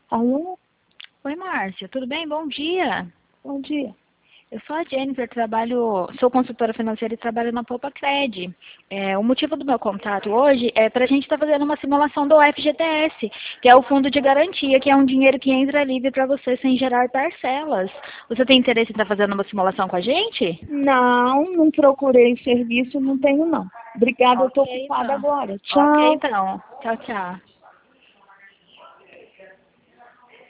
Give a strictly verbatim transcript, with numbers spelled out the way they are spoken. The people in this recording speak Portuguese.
Alô? Oi, Márcia, tudo bem? Bom dia. Bom dia. Eu sou a Jennifer, trabalho, sou consultora financeira e trabalho na Poupa Cred. É, o motivo do meu contato hoje é para a gente estar fazendo uma simulação do F G T S, que é o Fundo de Garantia, que é um dinheiro que entra livre para você sem gerar parcelas. Você tem interesse em estar fazendo uma simulação com a gente? Não, não procurei serviço, não tenho não. Obrigada, eu estou Ok, ocupada então. agora. Ok, Tchau. então. Tchau, tchau.